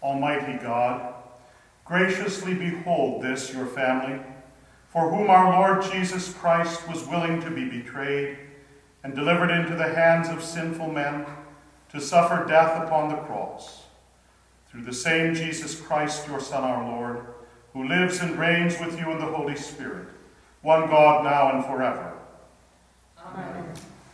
Almighty God, graciously behold this your family, for whom our Lord Jesus Christ was willing to be betrayed and delivered into the hands of sinful men to suffer death upon the cross. Through the same Jesus Christ, your Son, our Lord, who lives and reigns with you in the Holy Spirit, one God, now and forever. Amen.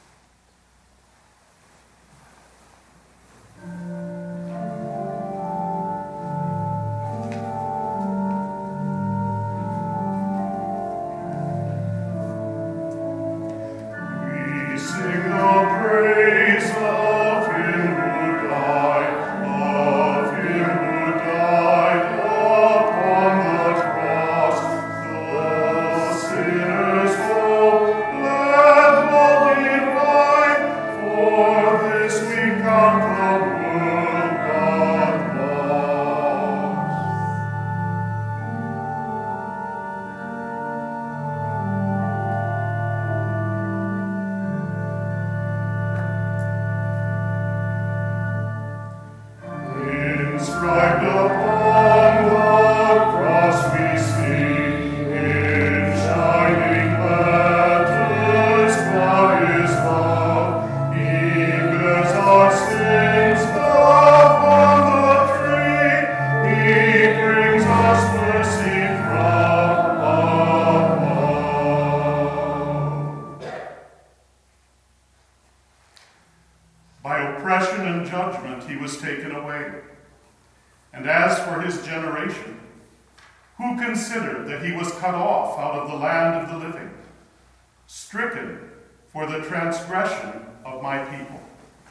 Transgression of my people.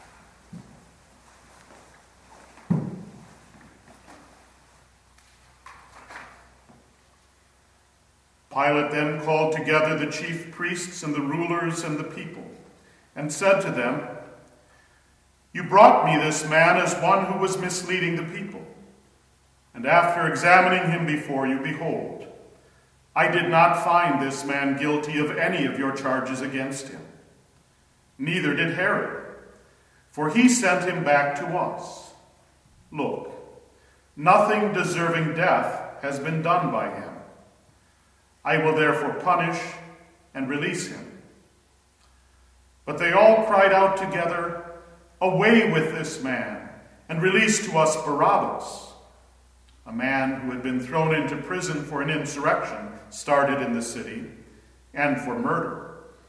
Pilate then called together the chief priests and the rulers and the people, and said to them, "You brought me this man as one who was misleading the people, and after examining him before you, behold, I did not find this man guilty of any of your charges against him. Neither did Herod, for he sent him back to us. Look, nothing deserving death has been done by him. I will therefore punish and release him." But they all cried out together, "Away with this man, and release to us Barabbas," a man who had been thrown into prison for an insurrection started in the city, and for murder.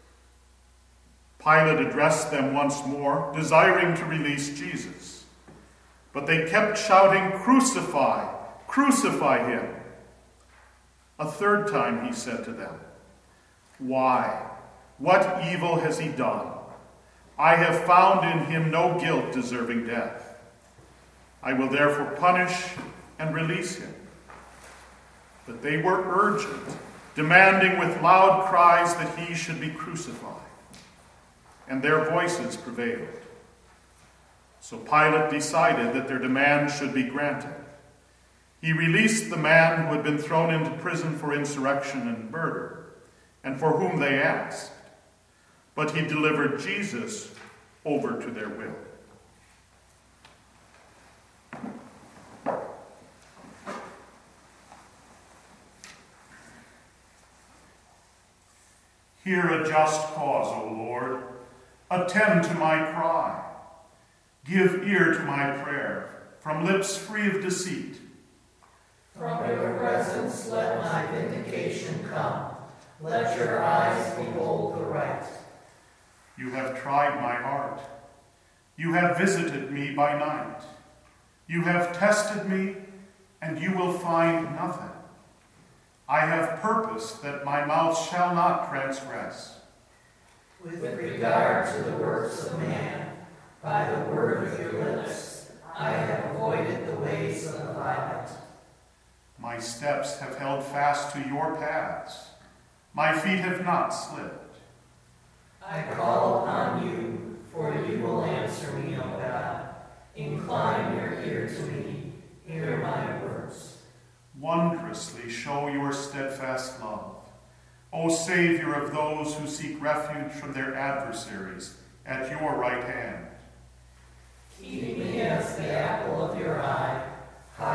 Pilate addressed them once more, desiring to release Jesus. But they kept shouting, "Crucify! Crucify him!" A third time he said to them, "Why? What evil has he done? I have found in him no guilt deserving death. I will therefore punish and release him." But they were urgent, demanding with loud cries that he should be crucified. And their voices prevailed. So Pilate decided that their demand should be granted. He released the man who had been thrown into prison for insurrection and murder, and for whom they asked. But he delivered Jesus over to their will. Hear a just cause, O Lord. Attend to my cry. Give ear to my prayer, from lips free of deceit. From your presence let my vindication come. Let your eyes behold the right. You have tried my heart. You have visited me by night. You have tested me, and you will find nothing. I have purposed that my mouth shall not transgress. With regard to the works of man, by the word of your lips, I have avoided the ways of the violent. My steps have held fast to your paths. My feet have not slipped. I call upon you, for you will answer me, O God. Incline your ear to me. Hear my words. Wondrously show your steadfast love, O Savior of those who seek refuge from their adversaries at your right hand. Keep me as the apple of your eye.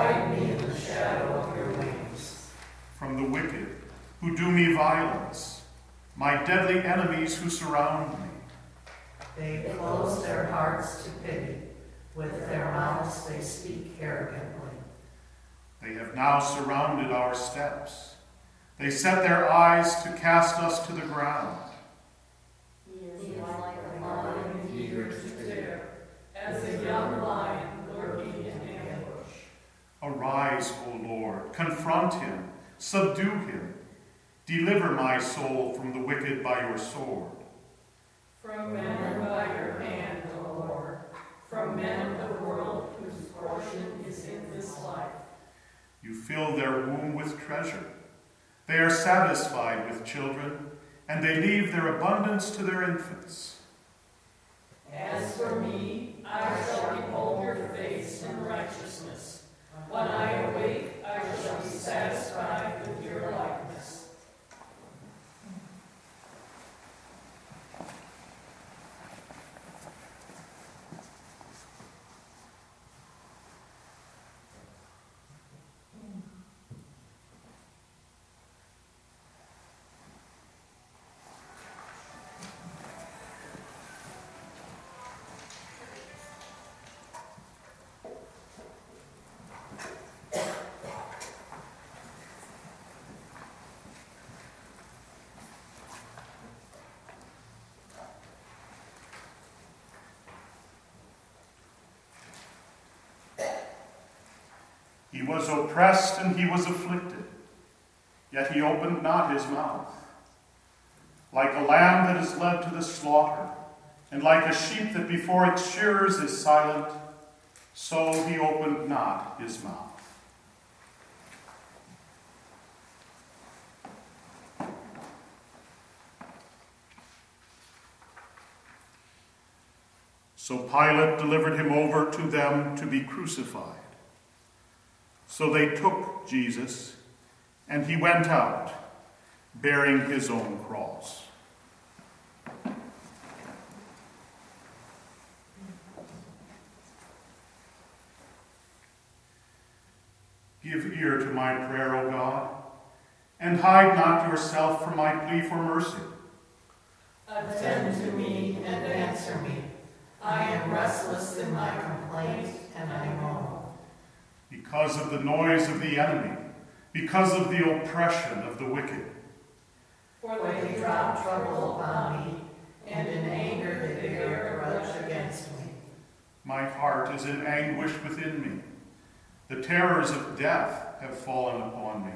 who do me violence, my deadly enemies who surround me. They close their hearts to pity. With their mouths they speak arrogantly. They have now surrounded our steps. They set their eyes to cast us to the ground. He is like a lion eager to tear, as a young lion lurking in ambush. Arise, O Lord, confront him, subdue him. Deliver my soul from the wicked by your sword. From men by your hand, O Lord, from men of the world whose portion is in this life. You fill their womb with treasure. They are satisfied with children, and they leave their abundance to their infants. As for me, I shall behold your face in righteousness. When I awake, I shall be satisfied with your likeness. He was oppressed and he was afflicted, yet he opened not his mouth. Like a lamb that is led to the slaughter, and like a sheep that before its shearers is silent, so he opened not his mouth. So Pilate delivered him over to them to be crucified. So they took Jesus, and he went out, bearing his own cross. Give ear to my prayer, O God, and hide not yourself from my plea for mercy. Attend to me and answer me. I am restless in my complaint, and I moan. Because of the noise of the enemy, because of the oppression of the wicked. For they drop trouble upon me, and in anger they bear a grudge against me. My heart is in anguish within me. The terrors of death have fallen upon me.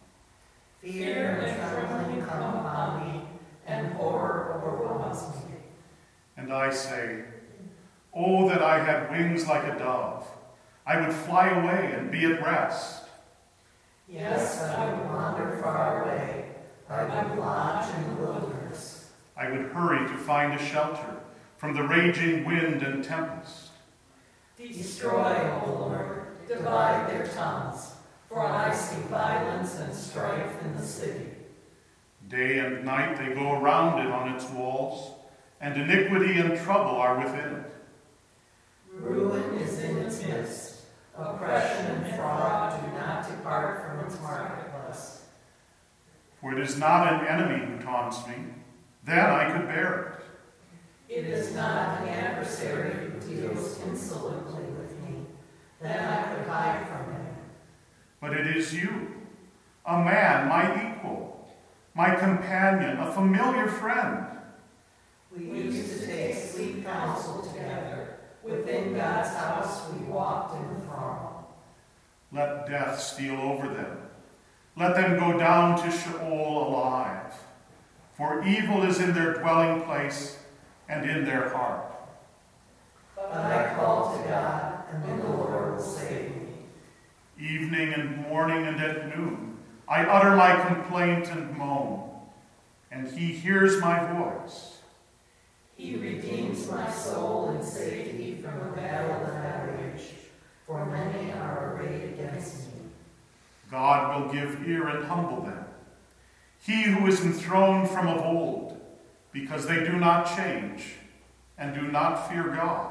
Fear and trembling come upon me, and horror overwhelms me. And I say, oh, that I had wings like a dove. I would fly away and be at rest. Yes, I would wander far away. I would lodge in the wilderness. I would hurry to find a shelter from the raging wind and tempest. Destroy, O Lord, divide their tongues, for I see violence and strife in the city. Day and night they go around it on its walls, and iniquity and trouble are within it. Ruin is in its midst. Oppression and fraud do not depart from its marketplace. For it is not an enemy who taunts me, then I could bear it. It is not an adversary who deals insolently with me, then I could hide from him. But it is you, a man, my equal, my companion, a familiar friend. We used to take sweet counsel together. Within God's house we walked in the throng. Let death steal over them. Let them go down to Sheol alive. For evil is in their dwelling place and in their heart. But I call to God, and the Lord will save me. Evening and morning and at noon, I utter my complaint and moan, and he hears my voice. He redeems my soul in safety from the battle that I wage, for many are arrayed against me. God will give ear and humble them. He who is enthroned from of old, because they do not change and do not fear God.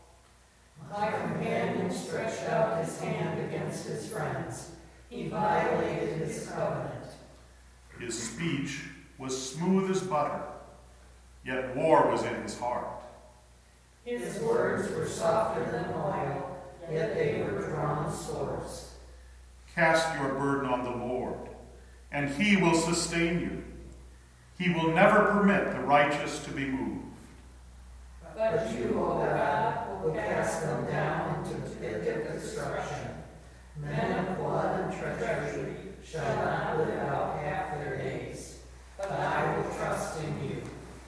My companion stretched out his hand against his friends. He violated his covenant. His speech was smooth as butter, yet war was in his heart. His words were softer than oil, yet they were drawn swords. Cast your burden on the Lord, and he will sustain you. He will never permit the righteous to be moved. But you, O God, will cast them down into the pit of destruction. Men of blood and treachery shall not live out half their days, but I will trust in you.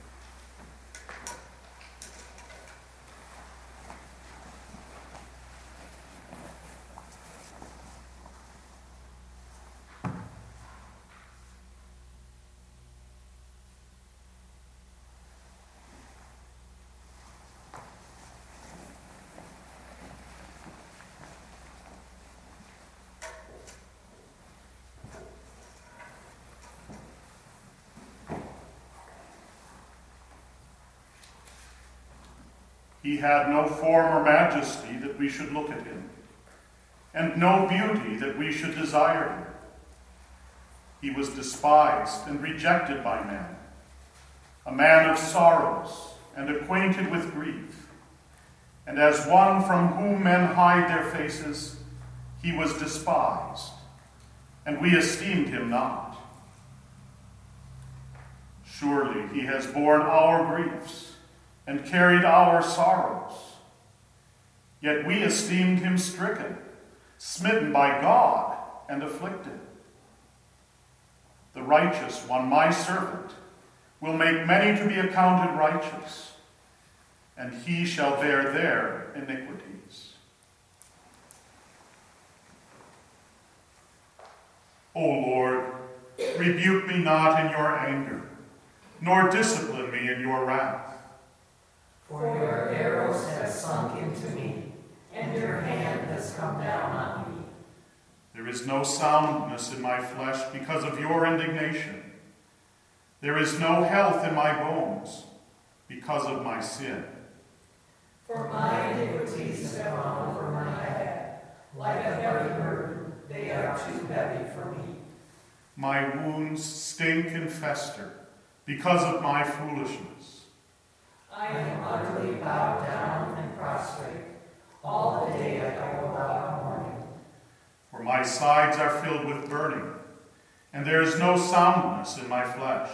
He had no form or majesty that we should look at him, and no beauty that we should desire him. He was despised and rejected by men, a man of sorrows and acquainted with grief. And as one from whom men hide their faces, he was despised, and we esteemed him not. Surely he has borne our griefs and carried our sorrows. Yet we esteemed him stricken, smitten by God, and afflicted. The righteous one, my servant, will make many to be accounted righteous, and he shall bear their iniquities. O Lord, rebuke me not in your anger, nor discipline me in your wrath. For your arrows have sunk into me, and your hand has come down on me. There is no soundness in my flesh because of your indignation. There is no health in my bones because of my sin. For my iniquities have gone over my head. Like a heavy burden, they are too heavy for me. My wounds stink and fester because of my foolishness. I am utterly bowed down and prostrate. All the day I go about mourning. For my sides are filled with burning, and there is no soundness in my flesh.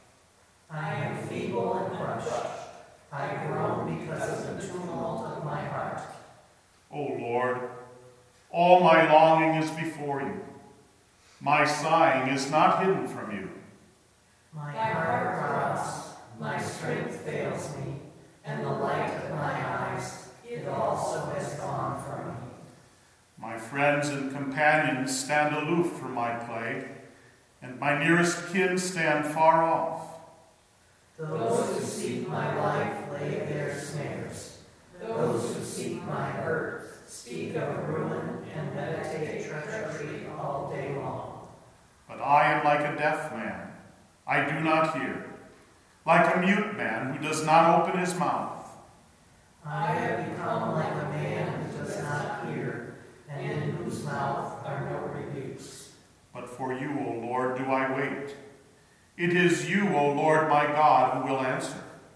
I am feeble and crushed. I groan because of the tumult of my heart. O Lord, all my longing is before you. My sighing is not hidden from you. My heart throbs, my strength fails me, and the light of my eyes, it also has gone from me. My friends and companions stand aloof from my plague, and my nearest kin stand far off. Those who seek my life lay their snares. Those who seek my hurt speak of ruin and meditate treachery all day long. But I am like a deaf man. I do not hear. Like a mute man who does not open his mouth. I have become like a man who does not hear, and in whose mouth are no rebukes. But for you, O Lord, do I wait. It is you, O Lord my God, who will answer.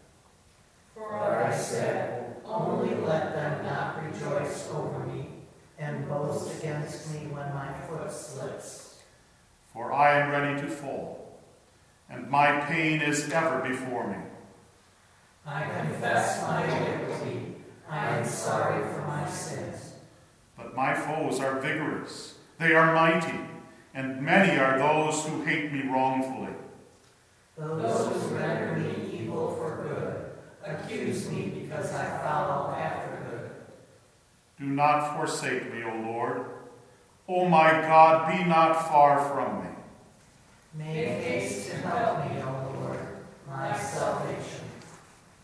For I said, only let them not rejoice over me, and boast against me when my foot slips. For I am ready to fall, and my pain is ever before me. I confess my iniquity. I am sorry for my sins. But my foes are vigorous. They are mighty, and many are those who hate me wrongfully. Those who render me evil for good accuse me because I follow after good. Do not forsake me, O Lord. O my God, be not far from me. Make haste to help me, O Lord, my salvation.